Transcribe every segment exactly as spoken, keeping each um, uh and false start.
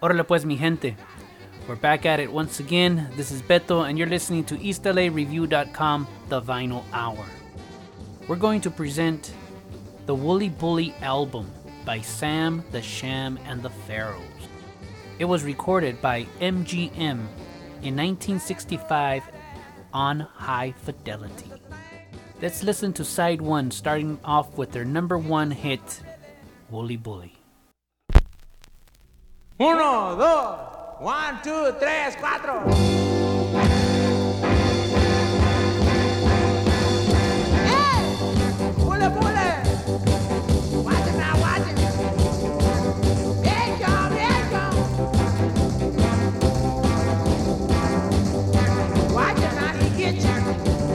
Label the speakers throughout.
Speaker 1: Órale pues, mi gente. We're back at it once again. This is Beto, and you're listening to East L A Review dot com, The Vinyl Hour. We're going to present the Wooly Bully album by Sam the Sham and the Pharaohs. It was recorded by M G M in nineteen sixty-five on High Fidelity. Let's listen to side one, starting off with their number one hit, Wooly Bully.
Speaker 2: Uno, dos, one, two, tres, cuatro. Hey! Bully, bully! Watch it now, watch it! Here it comes, here it comes! Watch it now, he get you!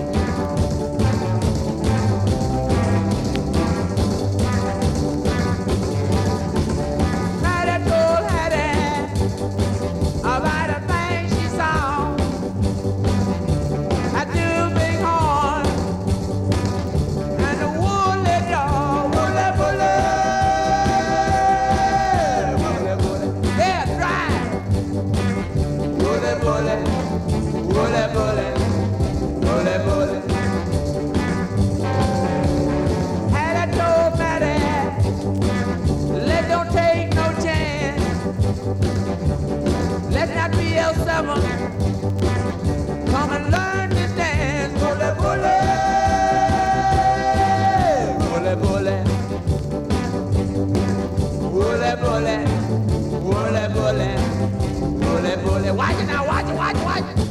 Speaker 2: Come and learn this dance, bully, bully, bully, bully, bully, bully, bully, bully, bully, bully. Watch it now, watch it, watch it, watch it.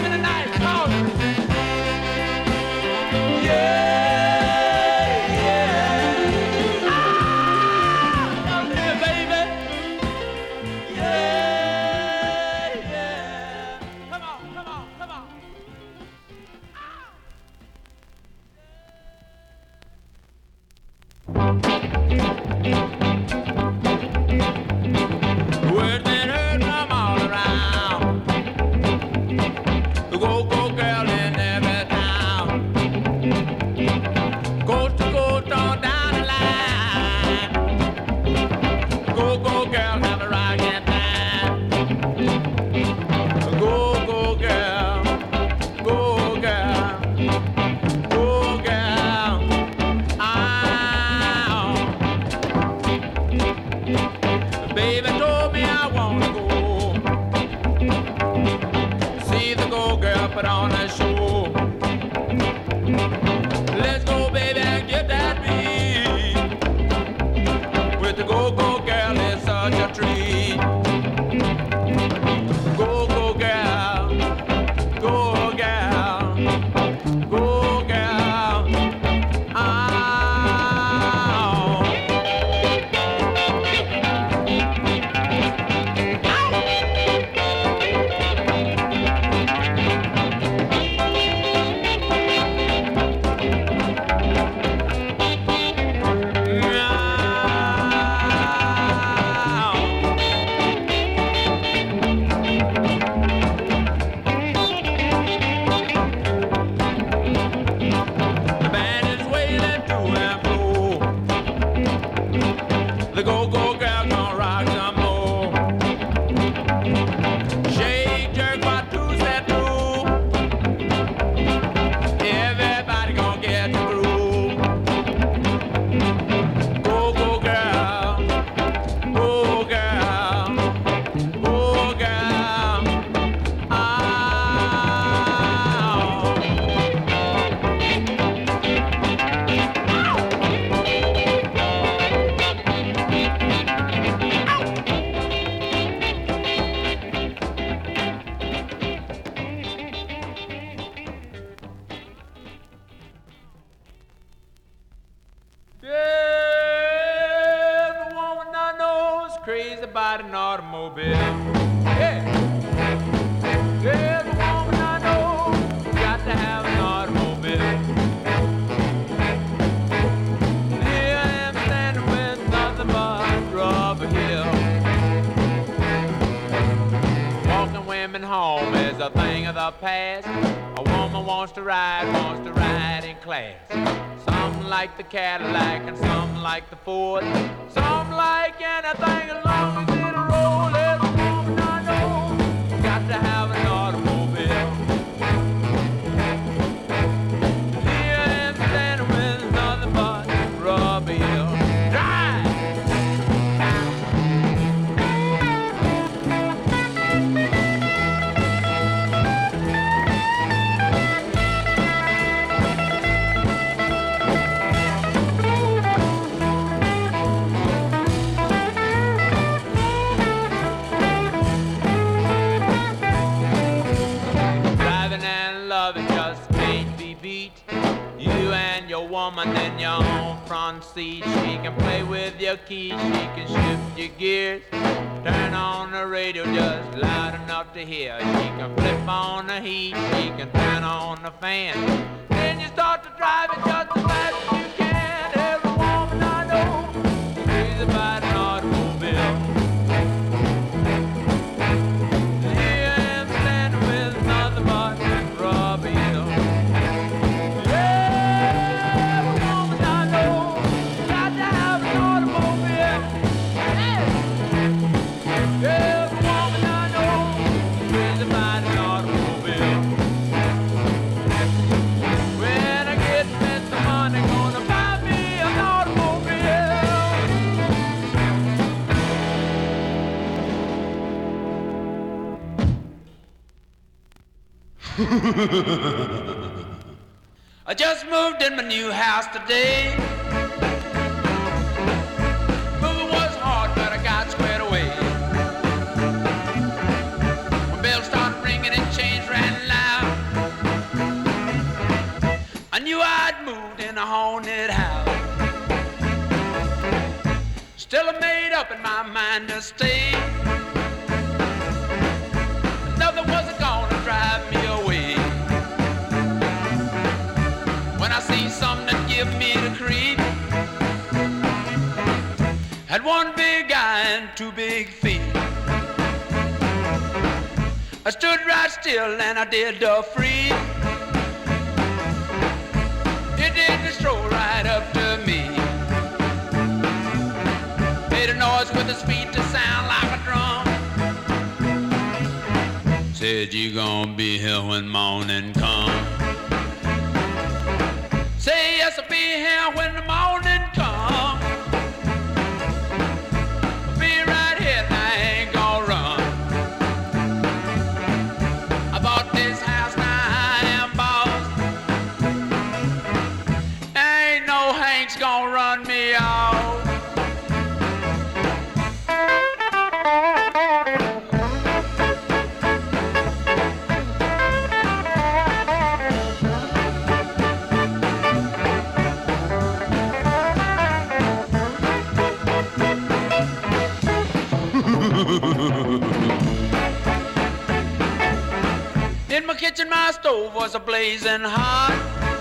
Speaker 2: in the night. Come on. Yeah, yeah. Ah, come here, baby. Yeah, yeah. Come on, come on, come on. Word's been heard from all around. The go-go girl in every town. Coast to coast on down the line. Go-go girl have a rockin' time. Go-go girl, go girl, go girl. Ah, baby told me I wanna go see the go girl put on a show. Let's go, baby, and get that beat. With the go go girl is such a treat. Go go girl, go girl, go girl. Ah. The band is wailing to and fro. The go-go girl gonna rock some more. Shake, jerk, one, two, step two. Everybody gonna get the groove. Go-go girl, go girl, go girl. Ah. Yeah, the woman I know is crazy about an automobile. Yeah, yeah, the woman I know got to have an automobile. Here I am standing with nothing but rubber hill. Walking women home is a thing of the past. A woman wants to ride, wants to ride in class. Some like the Cadillac and some like the Ford. Some like anything as long as it'll roll. Every woman I know got to have an automobile. Here I am standing with nothing but rubber hill. Drive! Driving and loving just can't be beat. You and your woman in your own front seat. She can play with your keys, she can shift your gears. Turn on the radio just loud enough to hear. She can flip on the heat, she can turn on the fan. Then you start to drive it just as fast as you can. Every woman I know is crazy about an automobile. Here I am standing with nothing but rubber hill. Yeah, every woman I know got to have an automobile. Yeah, every woman I know is crazy about an automobile. When I get Mister Money, gonna buy me an automobile. I just moved in my new house today. Moving was hard, but I got squared away. My bell started ringing and chains ran loud. a haunted house. Still I made up in my mind to stay. Nothing wasn't gonna drive me away. When I see something that give me the creep, had one big eye and two big feet. I stood right still and I did the freeze. It didn't stroll right up to me. Made a noise with his feet to sound like a drum. Said you gonna be here when morning come. Say yes, I'll be here when the morning come. I'll be right here and I ain't gonna run. I bought this house, now I am boss. Ain't no Hank's gonna run me off. In my kitchen, my stove was a-blazing hot.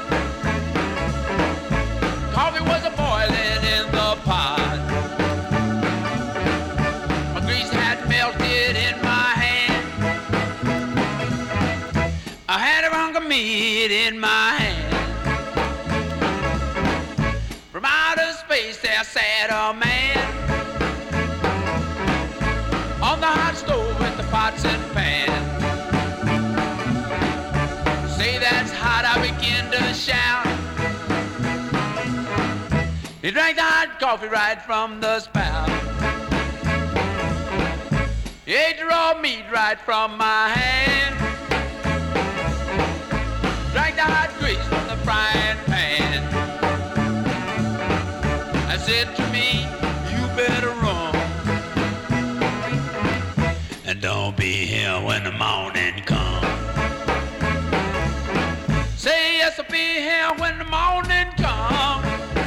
Speaker 2: Coffee was a-boiling in the pot. My grease had melted in my hand. I had a hunk of meat in my hand. From outer space there sat a man on the hot stove with the pots and pans. Say that's hot, I begin to shout. He drank the hot coffee right from the spout. He ate the raw meat right from my hand. Drank the hot grease from the frying pan. I said to me, you better run. And don't be here when the morning comes. Say yes, I'll be here when the morning comes.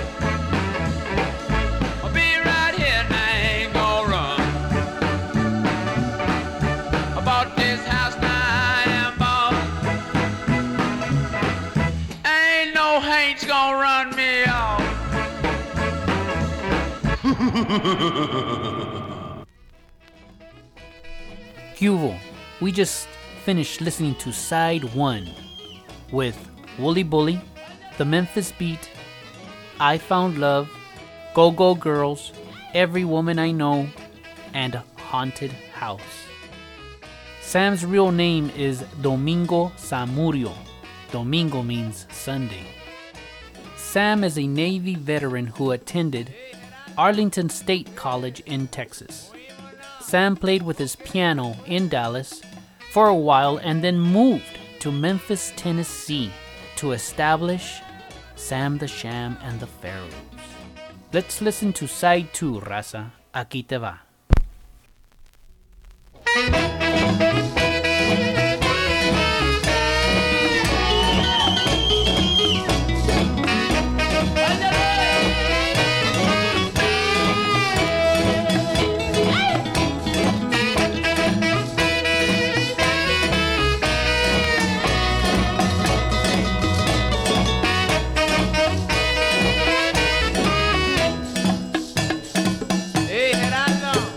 Speaker 2: I'll be right here and I ain't gonna run. I bought this house, now I am boss. Ain't no Hank's gonna run me off.
Speaker 1: Hugo, we just finished listening to side one with Wooly Bully, The Memphis Beat, I Found Love, Go Go Girls, Every Woman I Know, and Haunted House. Sam's real name is Domingo Zamudio. Domingo means Sunday. Sam is a Navy veteran who attended Arlington State College in Texas. Sam played with his piano in Dallas for a while and then moved to Memphis, Tennessee to establish Sam the Sham and the Pharaohs. Let's listen to side two, raza. Aquí te va.
Speaker 2: Hey, Gerardo.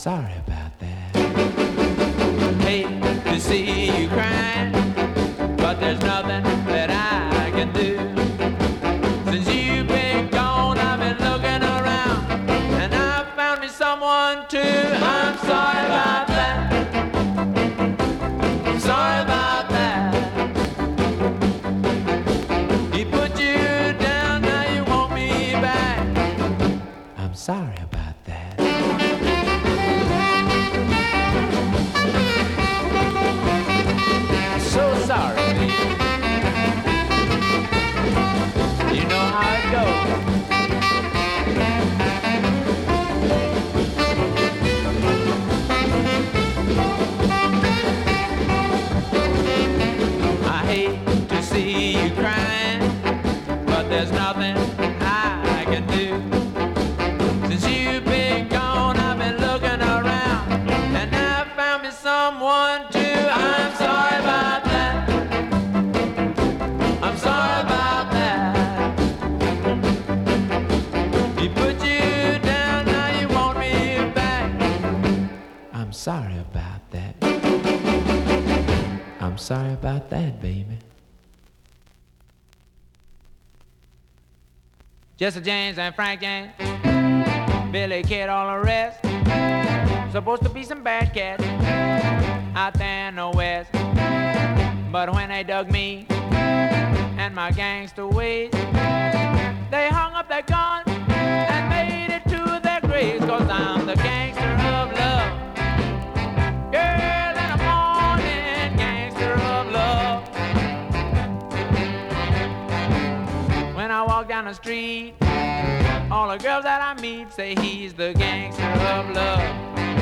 Speaker 2: sorry about that. Hate to see you crying, but there's nothing that I can do. Since you've been gone, I've been looking around, and I found me someone too. I'm sorry about that. I'm sorry about that. He put you down, now you want me back. I'm sorry about that. So sorry, baby. You know how it goes. I hate to see you crying, but there's nothing I can do. Since you've been gone, I've been looking around, and I found me someone too. I'm sorry about that. I'm sorry about that. He put you down, now you want me back. I'm sorry about that. I'm sorry about that, baby. Jesse James and Frank James, Billy Kid, all the rest. Supposed to be some bad cats out there in the West. But when they dug me and my gangster ways, they hung up their guns and made it to their graves. Cause I'm the gangster of love. Girl in the morning, gangster of love. When I walk down the street, all the girls that I meet say he's the gangster of love.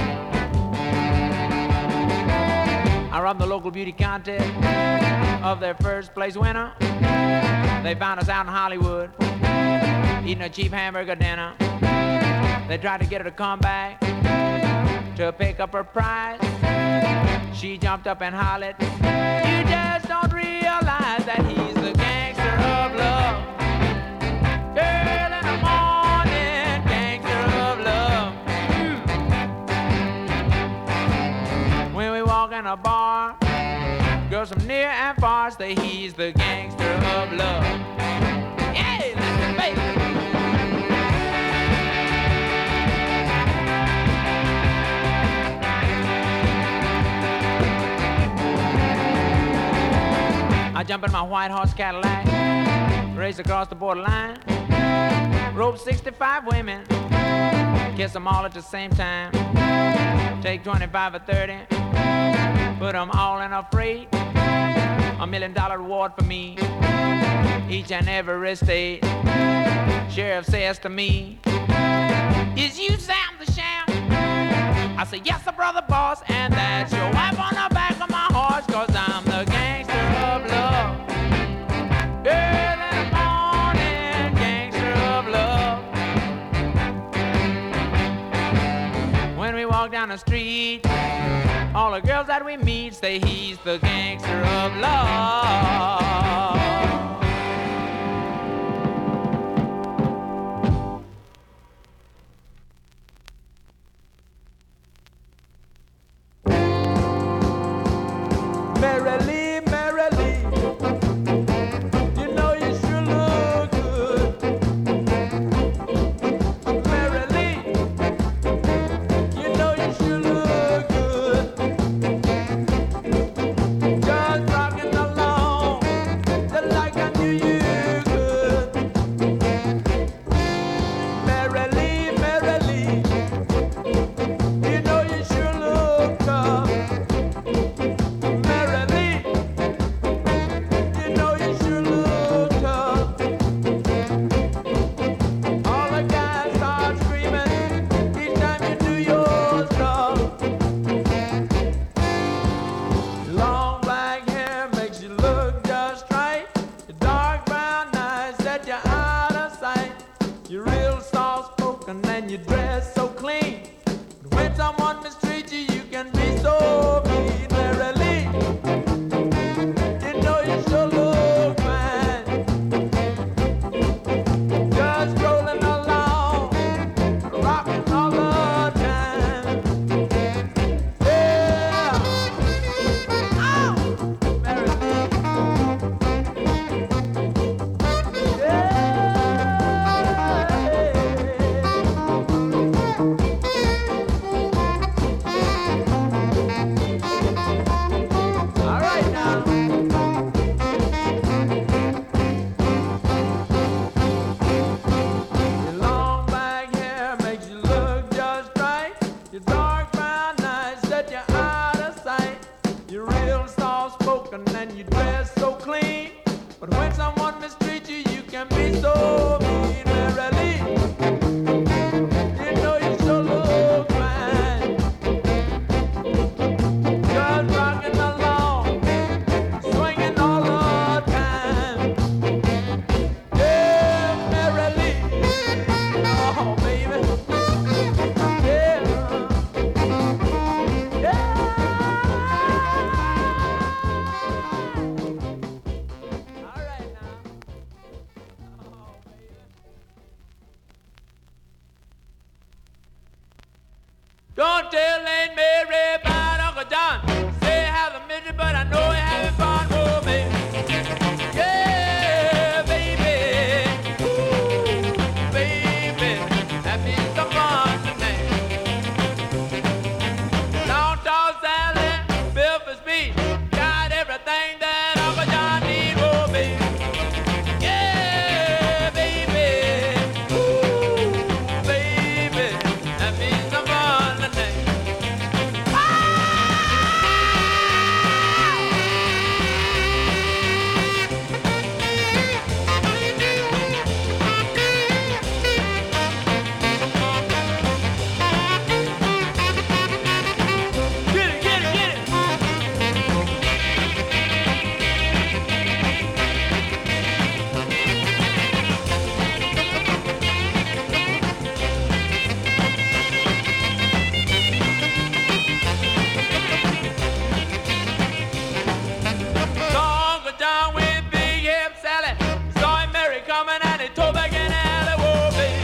Speaker 2: I robbed the local beauty contest of their first place winner. They found us out in Hollywood, eating a cheap hamburger dinner. They tried to get her to come back to pick up her prize. She jumped up and hollered, you just don't realize that he's the gangster of love. Girl in the morning, gangster of love. Mm. When we walk in a bar, girls from near and far say he's the gangster of love. Yeah, listen, baby. I jump in my white horse Cadillac, race across the borderline, rope sixty-five women, kiss them all at the same time, take twenty-five or thirty, put them all in a freight, a million dollar reward for me, each and every state. Sheriff says to me, is you Sam the Sham? I say, yes, sir, brother boss, and that's your wife on the back of my horse, cause I'm the gangster of love. Girl in the morning, gangster of love. When we walk down the street, all the girls that we meet say he's the gangster of love. Merrily, merrily, you know you sure look good. Merrily, you know you sure look good. Just rocking along, just like I knew you could. Merrily, merrily, you know you sure look tough. And you dress so clean. When someone mistreats you, you can be so mean. Merrily, you know you sure look fine. Just rolling along, rocking all the time. Don't tell Aunt Mary about Uncle John. Say I have a misery, but I know you're having fun, oh baby. Yeah, baby. Ooh, baby. That means some fun tonight. Long tall Sally, built for speed. Got everything that Uncle John needs, oh baby. Yeah, baby. Ooh, baby. That means some fun tonight. Get it, get it, get it. Saw Uncle John with big hip Sally. Saw him Mary coming and he tore back in the alley. Whoa, baby.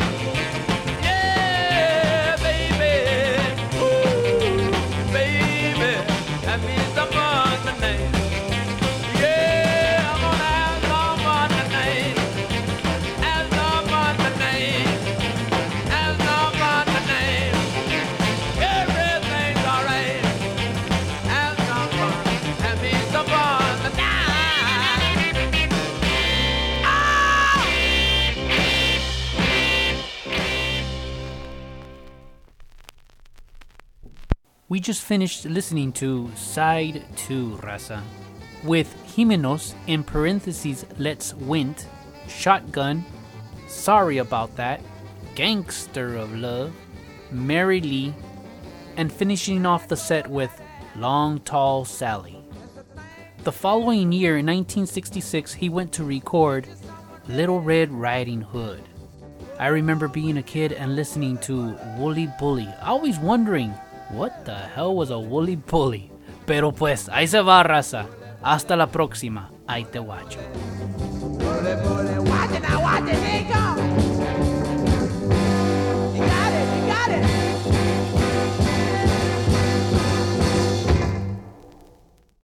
Speaker 2: Yeah, baby. Ooh, baby. That means some fun tonight. Yeah, I'm gonna have some fun tonight. Have some fun tonight. Have some fun tonight. Everything's alright. Have some fun. That means some fun tonight.
Speaker 1: We just finished listening to Side two, Raza, with Jimenos, in parentheses, Let's Wint, Shotgun, Sorry About That, Gangster of Love, Mary Lee, and finishing off the set with Long Tall Sally. The following year, in nineteen sixty-six, he went to record Little Red Riding Hood. I remember being a kid and listening to Wooly Bully, always wondering, what the hell was a Wooly Bully? Pero pues, ahí se va, raza. Hasta la próxima. Ahí te guacho.
Speaker 3: Bully, bully, watch it now, watch it, here it comes.